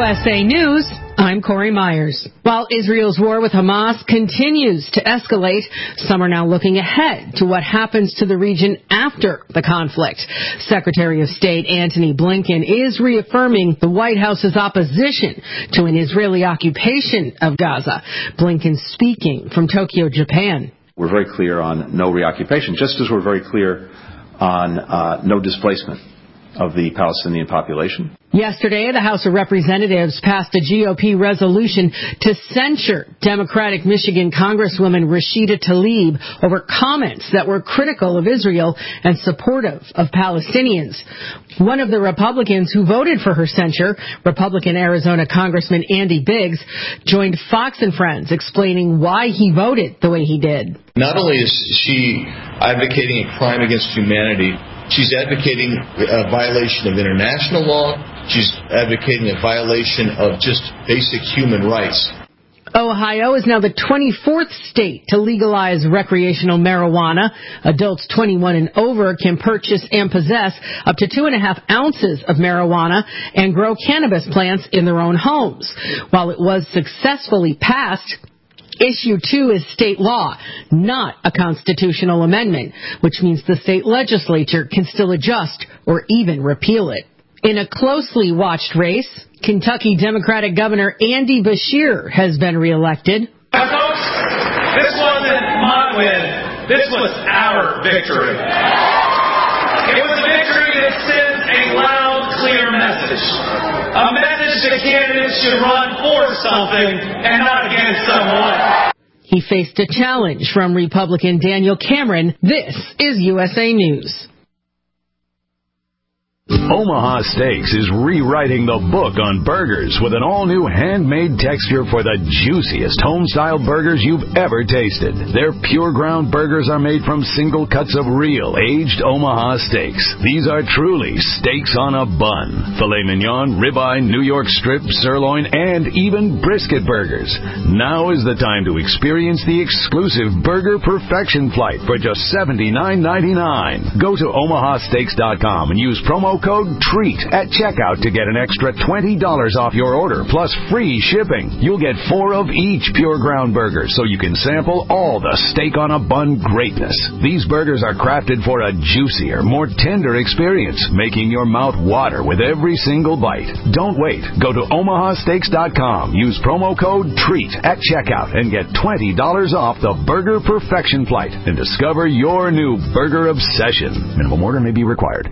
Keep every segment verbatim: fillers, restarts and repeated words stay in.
S A News, I'm Corey Myers. While Israel's war with Hamas continues to escalate, some are now looking ahead to what happens to the region after the conflict. Secretary of State Antony Blinken is reaffirming the White House's opposition to an Israeli occupation of Gaza. Blinken speaking from Tokyo, Japan. We're very clear on no reoccupation, just as we're very clear on uh, no displacement of the Palestinian population. Yesterday, the House of Representatives passed a G O P resolution to censure Democratic Michigan Congresswoman Rashida Tlaib over comments that were critical of Israel and supportive of Palestinians. One of the Republicans who voted for her censure, Republican Arizona Congressman Andy Biggs, joined Fox and Friends explaining why he voted the way he did. Not only is she advocating a crime against humanity, she's advocating a violation of international law. She's advocating a violation of just basic human rights. Ohio is now the twenty-fourth state to legalize recreational marijuana. Adults twenty-one and over can purchase and possess up to two and a half ounces of marijuana and grow cannabis plants in their own homes. While it was successfully passed, Issue two is state law, not a constitutional amendment, which means the state legislature can still adjust or even repeal it. In a closely watched race, Kentucky Democratic Governor Andy Beshear has been reelected. Now, folks, this wasn't my win. This was our victory. It was a victory that sends a loud, clear message. A message that candidates should run for something and not against someone. He faced a challenge from Republican Daniel Cameron. This is U S A News. Omaha Steaks is rewriting the book on burgers with an all-new handmade texture for the juiciest home-style burgers you've ever tasted. Their pure ground burgers are made from single cuts of real, aged Omaha steaks. These are truly steaks on a bun. Filet mignon, ribeye, New York strip, sirloin, and even brisket burgers. Now is the time to experience the exclusive Burger Perfection Flight for just seventy-nine ninety-nine. Go to omaha steaks dot com and use promo code TREAT at checkout to get an extra twenty dollars off your order, plus free shipping. You'll get four of each pure ground burger, so you can sample all the steak on a bun greatness. These burgers are crafted for a juicier, more tender experience, making your mouth water with every single bite. Don't wait. Go to omaha steaks dot com. Use promo code TREAT at checkout and get twenty dollars off the Burger Perfection Flight and discover your new burger obsession. Minimum order may be required.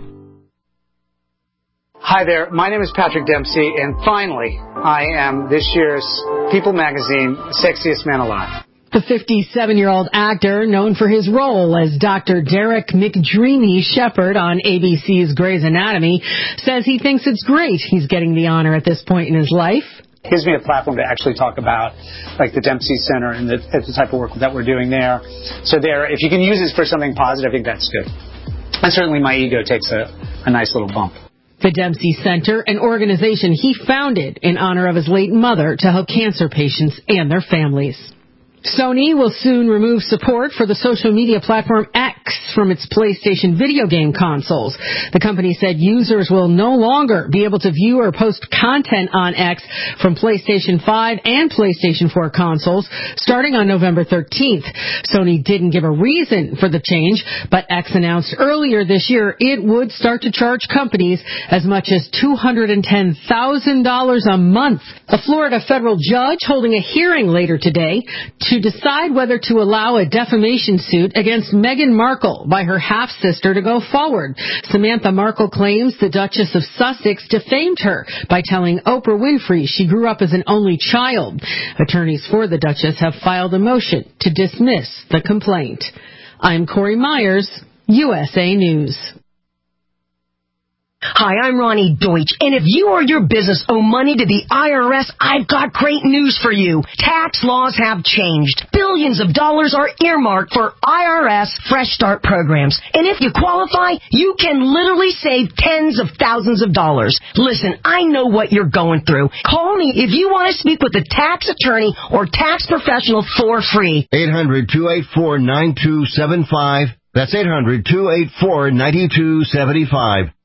Hi there, my name is Patrick Dempsey, and finally, I am this year's People Magazine Sexiest Man Alive. The fifty-seven-year-old actor, known for his role as Doctor Derek McDreamy Shepherd on A B C's Grey's Anatomy, says he thinks it's great he's getting the honor at this point in his life. It gives me a platform to actually talk about, like, the Dempsey Center and the, the type of work that we're doing there. So there, if you can use this for something positive, I think that's good. And certainly my ego takes a, a nice little bump. The Dempsey Center, an organization he founded in honor of his late mother to help cancer patients and their families. Sony will soon remove support for the social media platform X from its PlayStation video game consoles. The company said users will no longer be able to view or post content on X from PlayStation five and PlayStation four consoles starting on November thirteenth. Sony didn't give a reason for the change, but X announced earlier this year it would start to charge companies as much as two hundred ten thousand dollars a month. A Florida federal judge holding a hearing later today to to decide whether to allow a defamation suit against Meghan Markle by her half-sister to go forward. Samantha Markle claims the Duchess of Sussex defamed her by telling Oprah Winfrey she grew up as an only child. Attorneys for the Duchess have filed a motion to dismiss the complaint. I'm Corey Myers, U S A News. Hi, I'm Ronnie Deutsch, and if you or your business owe money to the I R S, I've got great news for you. Tax laws have changed. Billions of dollars are earmarked for I R S Fresh Start programs. And if you qualify, you can literally save tens of thousands of dollars. Listen, I know what you're going through. Call me if you want to speak with a tax attorney or tax professional for free. eight hundred, two eight four, nine two seven five. That's eight hundred, two eight four, nine two seven five.